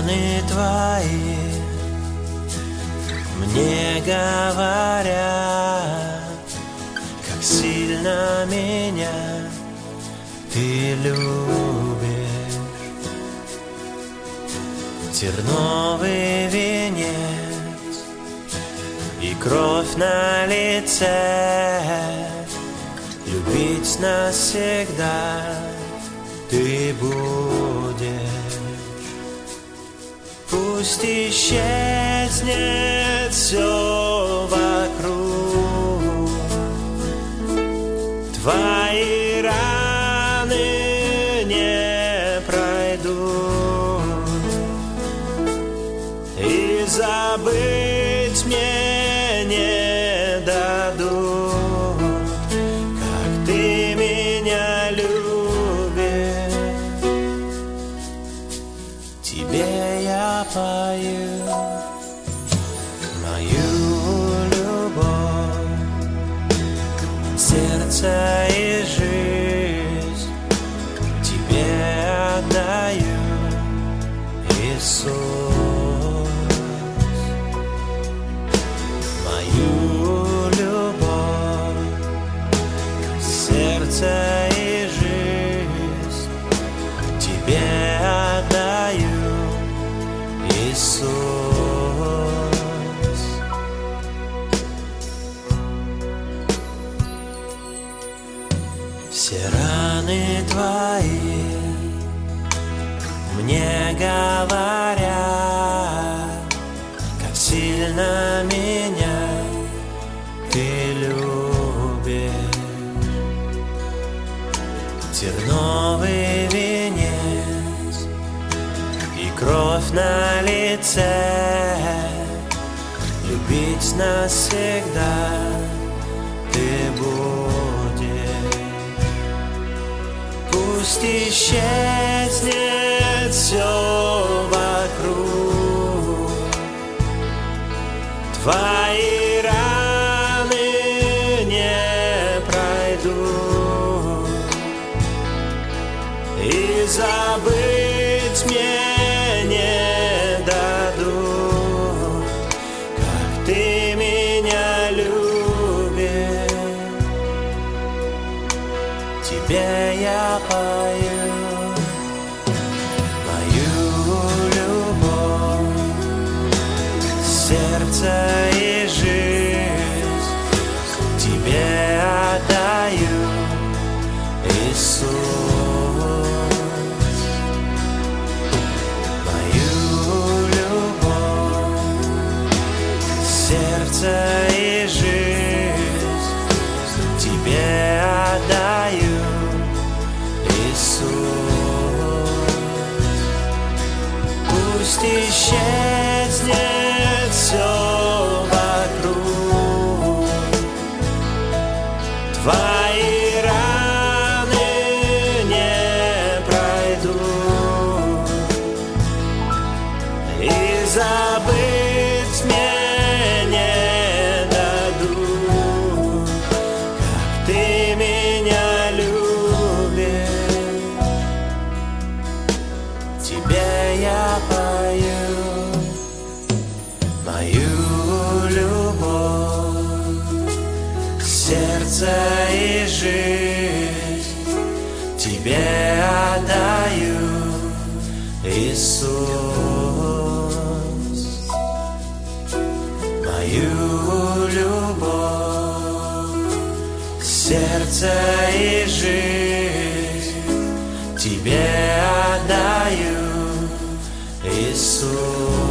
раны твои мне говорят, как сильно меня ты любишь. Терновый венец и кровь на лице, любить навсегда ты будешь. Пусть исчезнет все вокруг, твои раны не пройдут, и забыть мне не дадут, как ты меня любишь. Тебе я пою мою любовь, сердце и жизнь тебе отдаю, Иисус. Мою любовь, сердце и жизнь тебе отдаю, Иисус. Все раны твои мне говорят, как сильно меня ты любишь. Терновый венец и кровь на лице, любить навсегда ты будешь. Пусть исчезнет все вокруг, твои раны не пройдут, и забыть мне не дадут, как ты меня любишь. Тебе я пою мою любовь, сердце и жизнь тебе отдаю, Иисус. Мою любовь, сердце и жизнь тебе отдаю, Иисус. Пусть исчезнет все вокруг, твои раны не пройдут, и забыть мне не дадут, как ты меня любишь. Тебе я пою мою любовь, сердце и жизнь тебе отдаю, Иисус. Мою любовь, сердце и жизнь тебе отдаю, Иисус.